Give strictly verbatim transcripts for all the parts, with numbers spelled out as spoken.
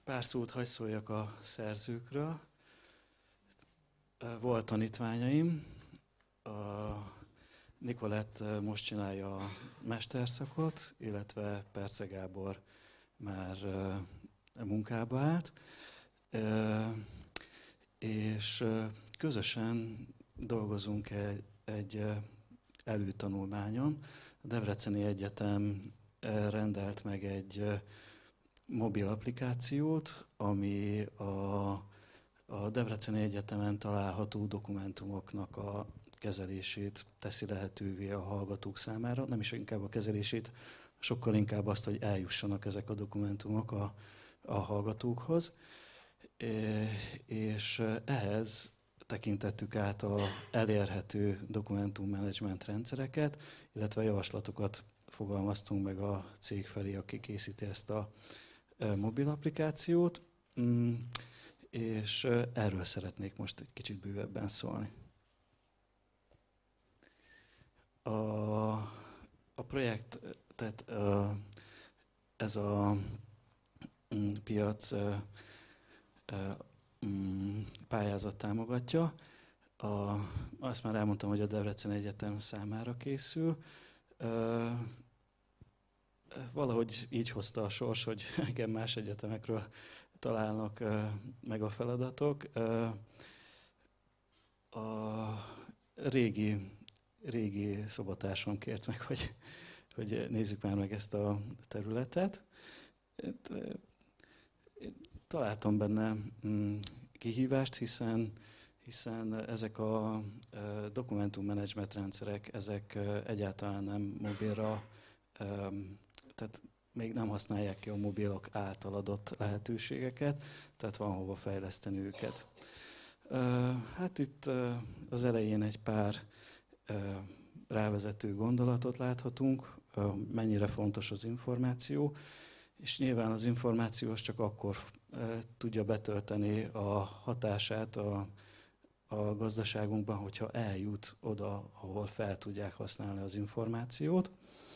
Pár szót hagy szóljak a szerzőkről. Volt tanítványaim, a Nikolett most csinálja a mesterszakot, illetve Perce Gábor már munkába állt, és közösen dolgozunk egy, egy előtanulmányon. A Debreceni Egyetem rendelt meg egy mobil applikációt, ami a, a Debreceni Egyetemen található dokumentumoknak a kezelését teszi lehetővé a hallgatók számára. Nem is inkább a kezelését, sokkal inkább azt, hogy eljussanak ezek a dokumentumok a, a hallgatókhoz. És ehhez tekintettük át az elérhető dokumentummenedzsment rendszereket, illetve javaslatokat fogalmaztunk meg a cég felé, aki készíti ezt a mobil applikációt, és erről szeretnék most egy kicsit bővebben szólni. A, a projekt, tehát ez a piac pályázat támogatja. A, azt már elmondtam, hogy a Debreceni Egyetem számára készül. Valahogy így hozta a sors, hogy engem más egyetemekről találnak meg a feladatok. A régi, régi szobatársam kért meg, hogy, hogy nézzük már meg ezt a területet. Találtam benne kihívást, hiszen, hiszen ezek a dokumentummenedzsment rendszerek, ezek egyáltalán nem mobilra, tehát még nem használják ki a mobilok által adott lehetőségeket, tehát van hova fejleszteni őket. Hát itt az elején egy pár rávezető gondolatot láthatunk, mennyire fontos az információ, és nyilván az információ az csak akkor tudja betölteni a hatását a, a gazdaságunkban, hogyha eljut oda, ahol fel tudják használni az információt.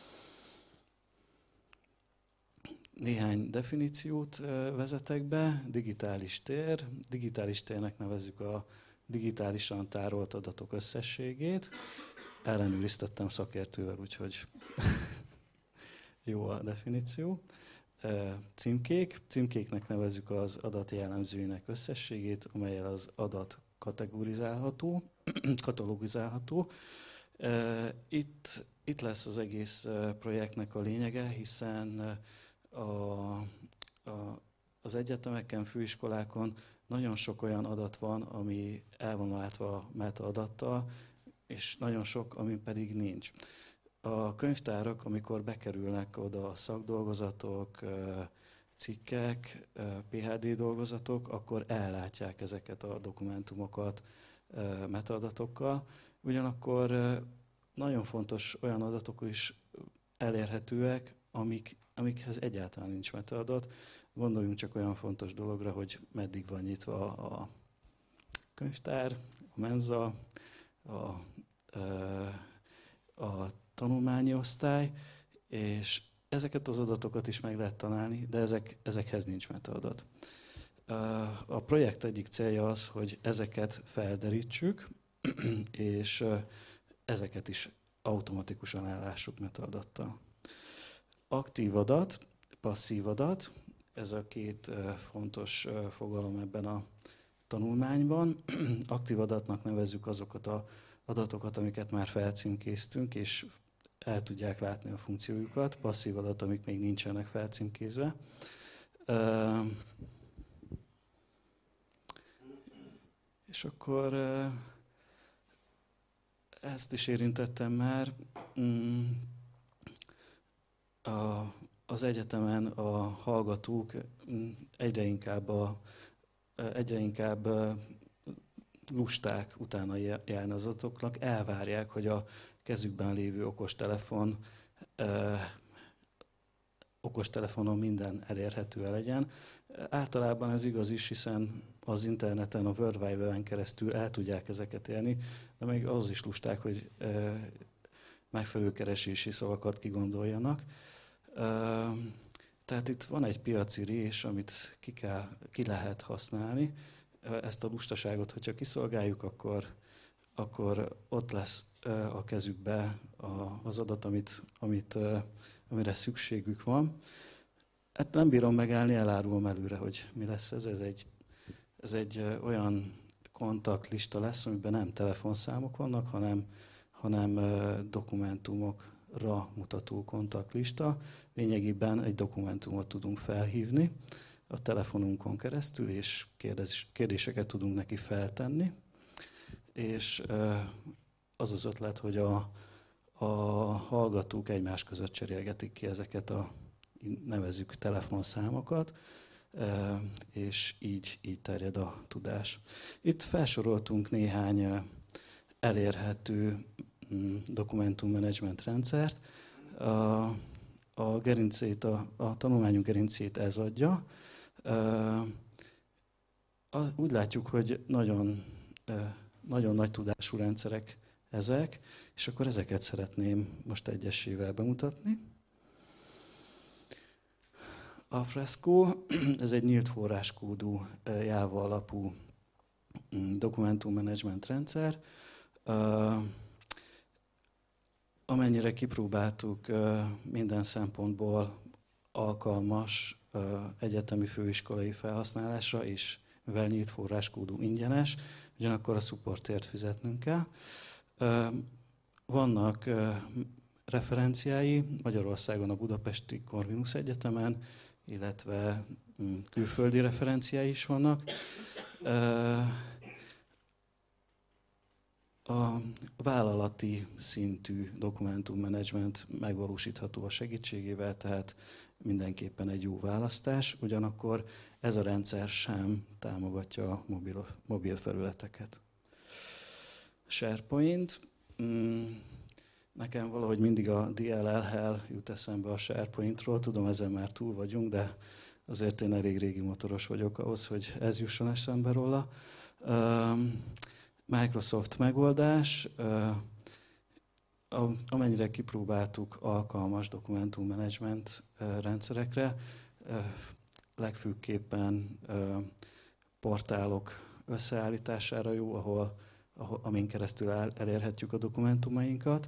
Néhány definíciót vezetek be. Digitális tér. Digitális térnek nevezzük a digitálisan tárolt adatok összességét. Ellenőriztettem szakértővel, úgyhogy jó a definíció. Címkék. Címkéknek nevezzük az adat jellemzőinek összességét, amellyel az adat kategorizálható, katalogizálható. Itt, itt lesz az egész projektnek a lényege, hiszen a, a, az egyetemeken, főiskolákon nagyon sok olyan adat van, ami el van látva metaadattal, és nagyon sok, ami pedig nincs. A könyvtárak, amikor bekerülnek oda a szakdolgozatok, cikkek, pé há dé dolgozatok, akkor ellátják ezeket a dokumentumokat metaadatokkal. Ugyanakkor nagyon fontos olyan adatok is elérhetőek, amik, amikhez egyáltalán nincs metaadat. Gondoljunk csak olyan fontos dologra, hogy meddig van nyitva a könyvtár, a menza, a, a tanulmányi osztály, és ezeket az adatokat is meg lehet találni, de ezek, ezekhez nincs metaadat. A projekt egyik célja az, hogy ezeket felderítsük, és ezeket is automatikusan ellássuk metaadattal. Aktív adat, passzív adat, ez a két fontos fogalom ebben a tanulmányban. Aktív adatnak nevezzük azokat az adatokat, amiket már felcímkéztünk, és el tudják látni a funkciójukat. Passzív adat, amik még nincsenek felcímkézve. És akkor ezt is érintettem már. A, az egyetemen a hallgatók egyre inkább, a, egyre inkább lusták utána járni az adatoknak, elvárják, hogy a kezükben lévő okostelefon, okostelefonon minden elérhető legyen. Általában ez igaz is, hiszen az interneten, a World Wide Web-en keresztül el tudják ezeket élni, de még az is lusták, hogy megfelelő keresési szavakat kigondoljanak. Tehát itt van egy piaci rés, amit ki, kell, ki lehet használni. Ezt a lustaságot, hogyha kiszolgáljuk, akkor, akkor ott lesz a kezükbe az adat, amit, amit, amire szükségük van. Hát nem bírom megállni, elárulom előre, hogy mi lesz ez. Ez egy, ez egy olyan kontaktlista lesz, amiben nem telefonszámok vannak, hanem, hanem dokumentumokra mutató kontaktlista. Lényegében egy dokumentumot tudunk felhívni a telefonunkon keresztül, és kérdez, kérdéseket tudunk neki feltenni. És az az ötlet, hogy a, a hallgatók egymás között cserélgetik ki ezeket a nevezzük telefonszámokat, és így, így terjed a tudás. Itt felsoroltunk néhány elérhető dokumentummenedzsment rendszert. A, a, gerincét, a, a tanulmányunk gerincét ez adja. Úgy látjuk, hogy nagyon, nagyon nagy tudású rendszerek ezek, és akkor ezeket szeretném most egyesével bemutatni. A Fresco, ez egy nyílt forráskódú Java alapú dokumentummenedzsment rendszer. Amennyire kipróbáltuk, minden szempontból alkalmas egyetemi főiskolai felhasználásra, és mivel nyílt forráskódú ingyenes, ugyanakkor a supportért fizetnünk kell. Vannak referenciái Magyarországon a Budapesti Corvinus Egyetemen, illetve külföldi referenciái is vannak. A vállalati szintű dokumentummenedzsment megvalósítható a segítségével, tehát mindenképpen egy jó választás, ugyanakkor ez a rendszer sem támogatja a mobil, mobil felületeket. SharePoint. Nekem valahogy mindig a D L L-hel jut eszembe a SharePointról, tudom, ezen már túl vagyunk, de azért én elég régi motoros vagyok ahhoz, hogy ez jusson eszembe róla. Microsoft megoldás, amennyire kipróbáltuk alkalmas dokumentummenedzsment rendszerekre, legfőképpen portálok összeállítására jó, ahol, ahol amin keresztül elérhetjük a dokumentumainkat.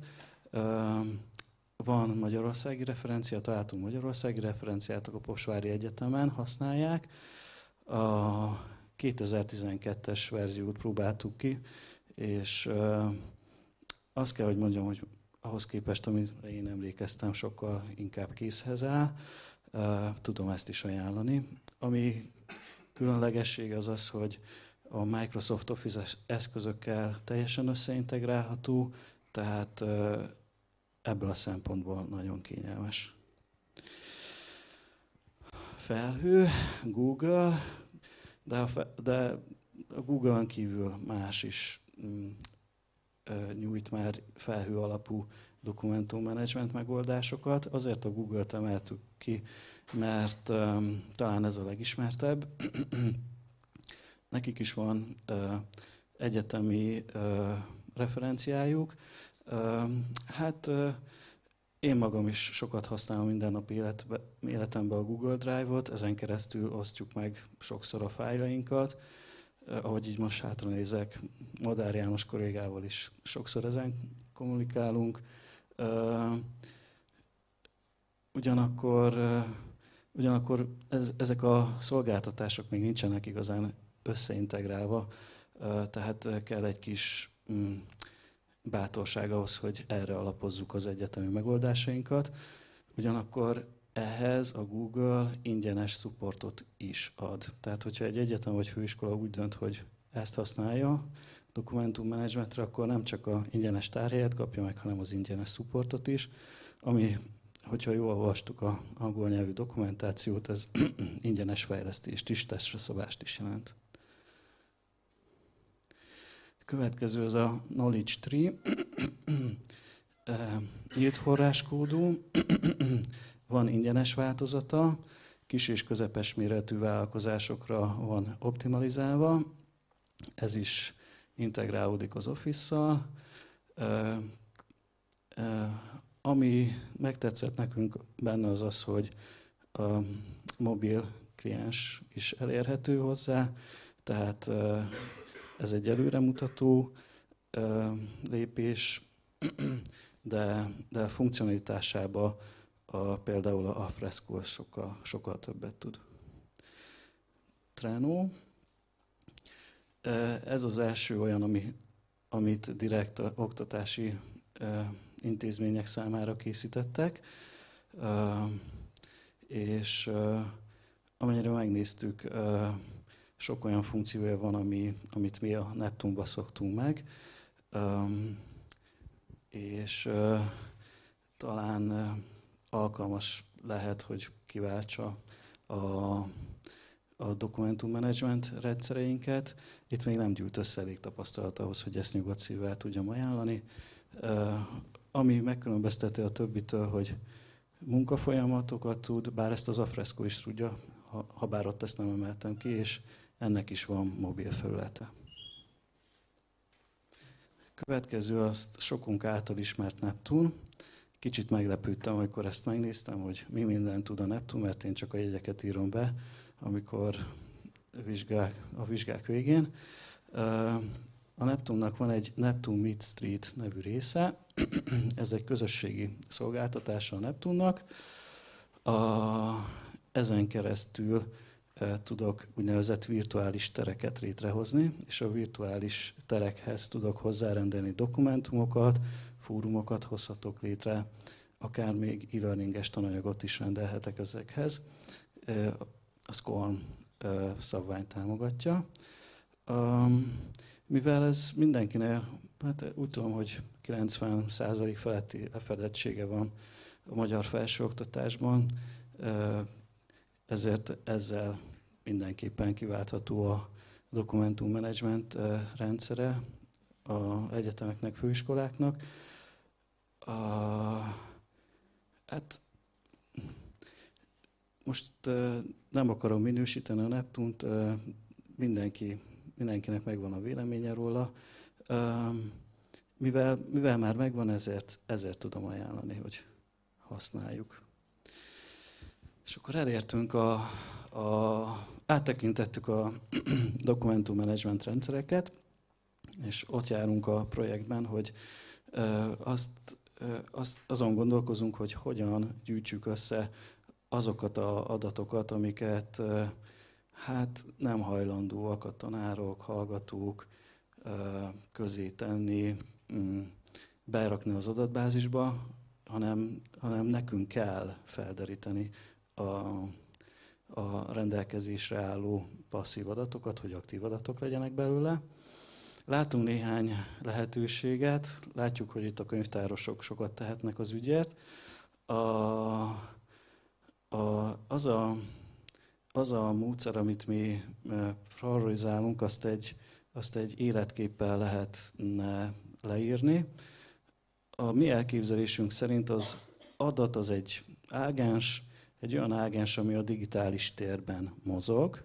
Van magyarországi referencia, találtunk magyarországi referenciát, a Kaposvári Egyetemen használják. A kétezer-tizenkettes verziót próbáltuk ki, és azt kell, hogy mondjam, hogy ahhoz képest, amire én emlékeztem, sokkal inkább készhez áll. Tudom ezt is ajánlani. Ami különlegesség az az, hogy a Microsoft Office eszközökkel teljesen összeintegrálható, tehát ebből a szempontból nagyon kényelmes. Felhő, Google, de a, de a Google-on kívül más is mm, nyújt már felhő alapú dokumentummenedzsment megoldásokat. Azért a Google-t emeltük ki, mert um, talán ez a legismertebb. Nekik is van uh, egyetemi uh, referenciájuk. Uh, hát uh, én magam is sokat használom mindennapi életbe, életemben a Google Drive-ot, ezen keresztül osztjuk meg sokszor a fájlainkat. Uh, ahogy így most hátra nézek, Madár János kollégával is sokszor ezen kommunikálunk. Uh, ugyanakkor uh, ugyanakkor ez, ezek a szolgáltatások még nincsenek igazán összeintegrálva, uh, tehát kell egy kis um, bátorság ahhoz, hogy erre alapozzuk az egyetemi megoldásainkat. Ugyanakkor ehhez a Google ingyenes supportot is ad. Tehát, hogyha egy egyetem vagy főiskola úgy dönt, hogy ezt használja dokumentummenedzsmentre, akkor nem csak a ingyenes tárhelyet kapja meg, hanem az ingyenes supportot is, ami, hogyha jól olvastuk a angol nyelvű dokumentációt, ez ingyenes fejlesztést is, tesztre szabást is jelent. Következő az a Knowledge Tree, nyílt forráskódú, van ingyenes változata, kis és közepes méretű vállalkozásokra van optimalizálva, ez is integrálódik az Office-szal. Ami megtetszett nekünk benne az az, hogy a mobil kliens is elérhető hozzá, tehát ez egy előremutató lépés, de, de a funkcionalitásába a, például a Fresco sokkal, sokkal többet tud. Trello. Ez az első olyan, ami, amit direkt oktatási intézmények számára készítettek, és amennyire megnéztük, sok olyan funkciója van, ami, amit mi a Neptunba szoktunk meg, és talán alkalmas lehet, hogy kiváltsa a, a dokumentummenedzsment rendszereinket. Itt még nem gyűlt össze elég tapasztalat ahhoz, hogy ezt nyugodt szívvel tudjam ajánlani. Ami megkülönbözteti a többitől, hogy munkafolyamatokat tud, bár ezt az Afresco is tudja, ha, ha bár ott ezt nem emeltem ki, és ennek is van mobil felülete. Következő azt sokunk által ismert Neptun. Kicsit meglepődtem, amikor ezt megnéztem, hogy mi mindent tud a Neptun, mert én csak a jegyeket írom be, amikor vizsgák, a vizsgák végén. A Neptunnak van egy Neptun Meet Street nevű része. Ez egy közösségi szolgáltatása a Neptunnak. A, ezen keresztül e, tudok úgynevezett virtuális tereket létrehozni, és a virtuális terekhez tudok hozzárendelni dokumentumokat, fórumokat hozhatok létre, akár még e-learninges tananyagot is rendelhetek ezekhez. E, a SCORM e, szabványt támogatja. Um, mivel ez mindenkinek, hát úgy tudom, hogy kilencven százalék feletti lefedettsége van a magyar felsőoktatásban, ezért ezzel mindenképpen kiváltható a dokumentummenedzsment rendszere az egyetemeknek, főiskoláknak. A, hát most nem akarom minősíteni a Neptunt, mindenki, mindenkinek megvan a véleménye róla. Mivel, mivel már megvan, ezért, ezért tudom ajánlani, hogy használjuk. És akkor elértünk a, a áttekintettük a dokumentummenedzsment rendszereket, és ott járunk a projektben, hogy azt, azt, azon gondolkozunk, hogy hogyan gyűjtsük össze azokat az adatokat, amiket hát nem hajlandóak a tanárok, hallgatók közé tenni, berakni az adatbázisba, hanem, hanem nekünk kell felderíteni a, a rendelkezésre álló passzív adatokat, hogy aktív adatok legyenek belőle. Látunk néhány lehetőséget, látjuk, hogy itt a könyvtárosok sokat tehetnek az ügyért. A, a, az, a, az a módszer, amit mi favorizálunk, azt egy, azt egy életképpel lehetne leírni. A mi elképzelésünk szerint az adat az egy ágens, egy olyan ágens, ami a digitális térben mozog,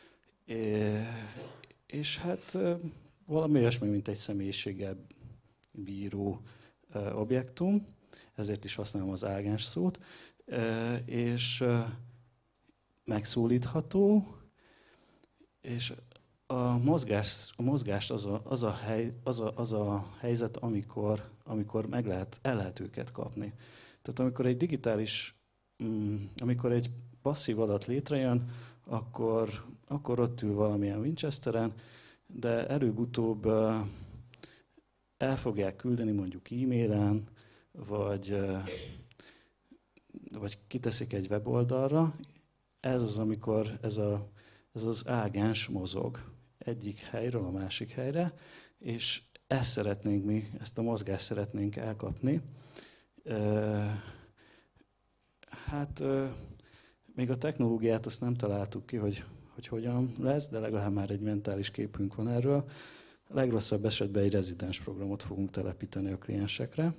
és hát valami olyasmi, mint egy személyiséggel bíró objektum, ezért is használom az ágens szót, és megszólítható, és a mozgás, a mozgást az a, az, a hely, az, a, az a helyzet, amikor, amikor meg lehet, el lehet őket kapni. Tehát amikor egy digitális, amikor egy passzív adat létrejön, akkor, akkor ott ül valamilyen Winchesteren, de előbb-utóbb el fogják küldeni mondjuk e-mailen, vagy, vagy kiteszik egy weboldalra. Ez az, amikor ez, a, ez az ágens mozog egyik helyről a másik helyre, és ezt szeretnénk mi, ezt a mozgást szeretnénk elkapni. Hát még a technológiát azt nem találtuk ki, hogy, hogy hogyan lesz, de legalább már egy mentális képünk van erről. A legrosszabb esetben egy rezidens programot fogunk telepíteni a kliensekre.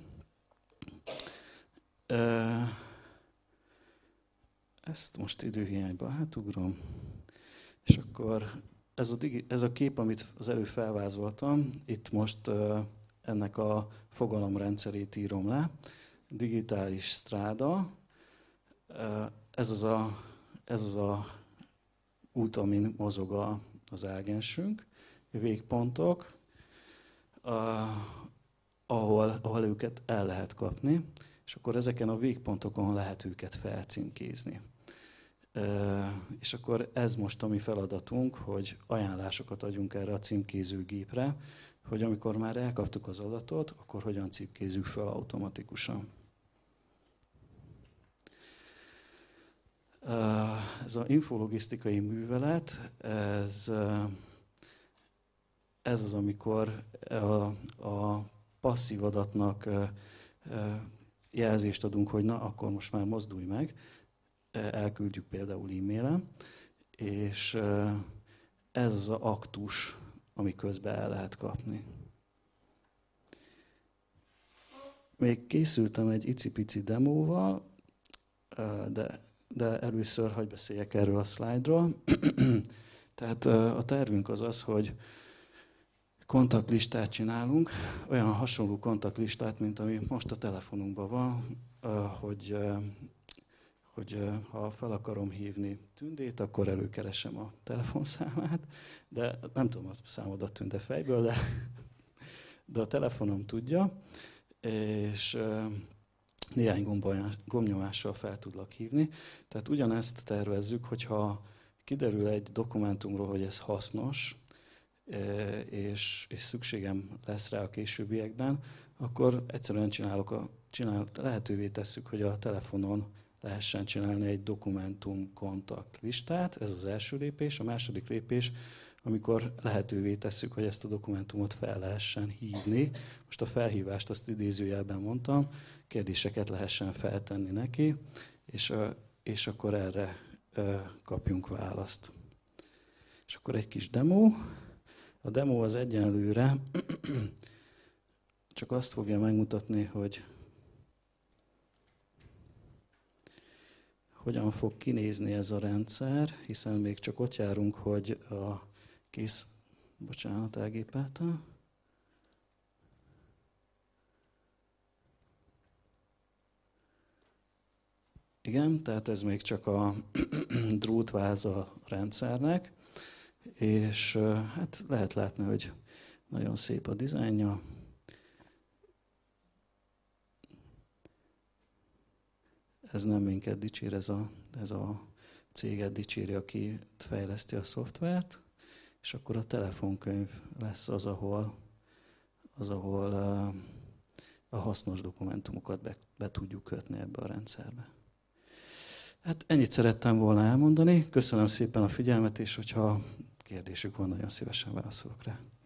Ezt most időhiányban átugrom. És akkor ez a, digi, ez a kép, amit az előbb felvázoltam, itt most uh, ennek a fogalomrendszerét írom le. Digitális stráda. Uh, ez az a, ez az a út, amin mozog a, az ágensünk, végpontok, a, ahol, ahol őket el lehet kapni, és akkor ezeken a végpontokon lehet őket felcímkézni. E, és akkor ez most a mi feladatunk, hogy ajánlásokat adjunk erre a címkézőgépre, hogy amikor már elkaptuk az adatot, akkor hogyan címkézzük fel automatikusan. Ez az infologisztikai művelet, ez, ez az, amikor a, a passzív adatnak jelzést adunk, hogy na, akkor most már mozdulj meg, elküldjük például e-mailen, és ez az az aktus, ami közben el lehet kapni. Még készültem egy icipici demóval, de, de először hadd beszéljek erről a szlájdról. Tehát a tervünk az az, hogy kontaktlistát csinálunk, olyan hasonló kontaktlistát, mint ami most a telefonunkban van, hogy, hogy ha fel akarom hívni Tündét, akkor előkeresem a telefonszámát, de nem tudom a számodat Tünde fejből, de, de a telefonom tudja, és néhány gombnyomással fel tudlak hívni. Tehát ugyanezt tervezzük, hogyha kiderül egy dokumentumról, hogy ez hasznos, és, és szükségem lesz rá a későbbiekben, akkor egyszerűen csinálok a, csinál, lehetővé tesszük, hogy a telefonon lehessen csinálni egy dokumentum kontakt listát. Ez az első lépés. A második lépés, amikor lehetővé tesszük, hogy ezt a dokumentumot fel lehessen hívni. Most a felhívást azt idézőjelben mondtam, kérdéseket lehessen feltenni neki, és, és akkor erre kapjunk választ. És akkor egy kis demo. A demo az egyenlőre csak azt fogja megmutatni, hogy hogyan fog kinézni ez a rendszer, hiszen még csak ott járunk, hogy a kész, bocsánat, elgépeltem. Igen, tehát ez még csak a drótváz a rendszernek, és hát lehet látni, hogy nagyon szép a dizájnja. Ez nem minket dicsér, ez a, ez a céget dicséri, aki fejleszti a szoftvert, és akkor a telefonkönyv lesz az, ahol, az, ahol a, a hasznos dokumentumokat be, be tudjuk kötni ebbe a rendszerbe. Hát ennyit szerettem volna elmondani. Köszönöm szépen a figyelmet, és hogyha kérdésük van, nagyon szívesen válaszolok rá.